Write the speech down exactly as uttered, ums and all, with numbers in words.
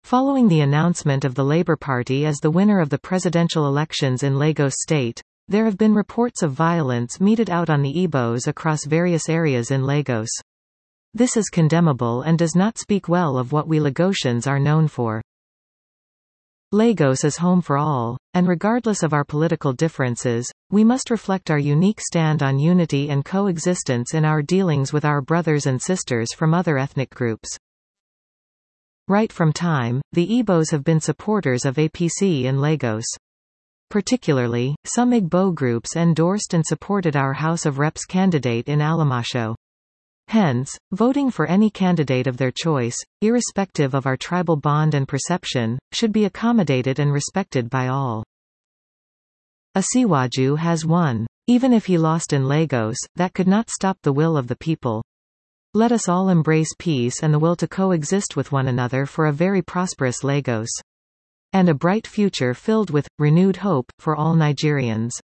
Following the announcement of the Labour Party as the winner of the presidential elections in Lagos State, there have been reports of violence meted out on the Igbos across various areas in Lagos. This is condemnable and does not speak well of what we Lagosians are known for. Lagos is home for all, and regardless of our political differences, we must reflect our unique stand on unity and coexistence in our dealings with our brothers and sisters from other ethnic groups. Right from time, the Igbos have been supporters of A P C in Lagos. Particularly, some Igbo groups endorsed and supported our House of Reps candidate in Alamasho. Hence, voting for any candidate of their choice, irrespective of our tribal bond and perception, should be accommodated and respected by all. Asiwaju has won. Even if he lost in Lagos, that could not stop the will of the people. Let us all embrace peace and the will to coexist with one another for a very prosperous Lagos. And a bright future filled with renewed hope for all Nigerians.